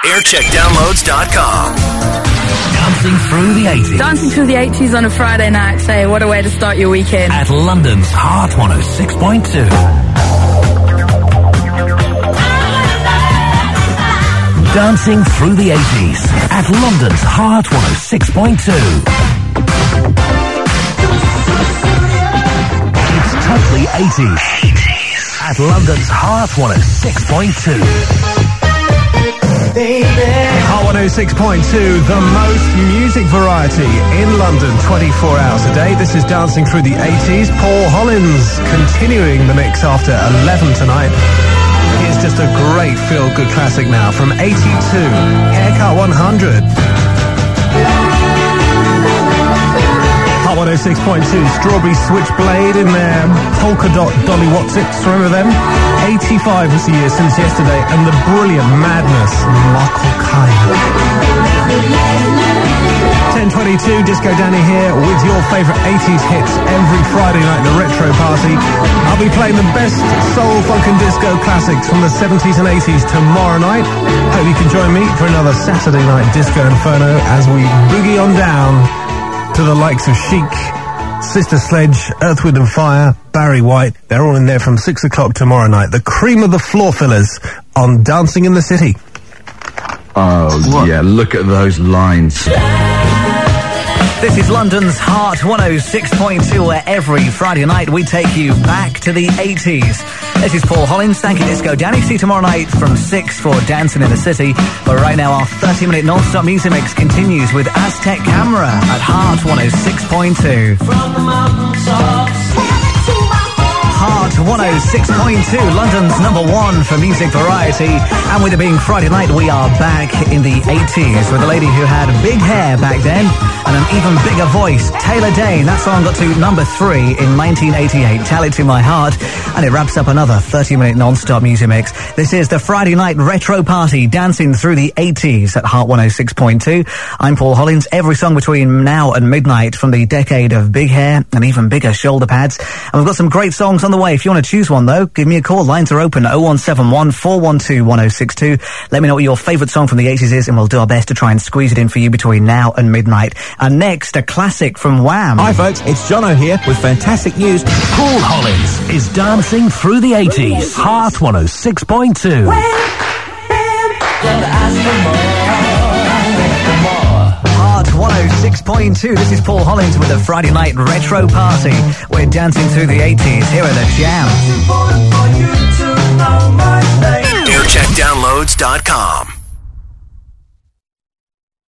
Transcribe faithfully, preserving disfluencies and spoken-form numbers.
aircheck downloads dot com. Dancing through the eighties. Dancing through the eighties on a Friday night. Say, what a way to start your weekend. At London's Heart one oh six point two. Dancing through the eighties. At London's Heart one oh six point two. It's totally eighties. At London's Heart one oh six point two. Heart one oh six point two, the most music variety in London, twenty-four hours a day. This is Dancing Through the eighties. Paul Hollins continuing the mix after eleven tonight. Here's just a great feel-good classic now from eighty-two, Haircut one hundred. Heart one oh six point two, Strawberry Switchblade in there, Polka Dot Dolly Watsits, remember them? eighty-five was the year since yesterday, and the brilliant Madness, Michael Caine. ten twenty-two, Disco Danny here with your favourite eighties hits every Friday night, the Retro Party. I'll be playing the best soul, funk and disco classics from the seventies and eighties tomorrow night. Hope you can join me for another Saturday night Disco Inferno as we boogie on down to the likes of Chic, Sister Sledge, Earth, Wind and Fire, Barry White. They're all in there from six o'clock tomorrow night. The cream of the floor fillers on Dancing in the City. Oh, what? Yeah, look at those lines. This is London's Heart one oh six point two, where every Friday night we take you back to the eighties. This is Paul Hollins. Thank you, Disco Danny. See you tomorrow night from six for Dancing in the City. But right now, our thirty-minute non-stop music mix continues with Aztec Camera at Heart one oh six point two. From the mountaintops. Heart one oh six point two, London's number one for music variety. And with it being Friday night, we are back in the eighties with a lady who had big hair back then and an even bigger voice, Taylor Dayne. That song got to number three in nineteen eighty-eight, Tell It To My Heart. And it wraps up another thirty-minute non-stop music mix. This is the Friday night Retro Party, dancing through the eighties at Heart one oh six point two. I'm Paul Hollins. Every song between now and midnight from the decade of big hair and even bigger shoulder pads. And we've got some great songs on the way. If you want to choose one, though, give me a call. Lines are open, oh one seven one, four one two, one oh six two. Let me know what your favourite song from the eighties is, and we'll do our best to try and squeeze it in for you between now and midnight. And next, a classic from Wham. Hi, folks. It's Jono here with fantastic news. Paul Hollins is dancing through the eighties. Heart one oh six point two. Heart one oh six point two. This is Paul Hollins with the Friday night Retro Party. We're dancing through the eighties. Here are the Jam. aircheck downloads dot com.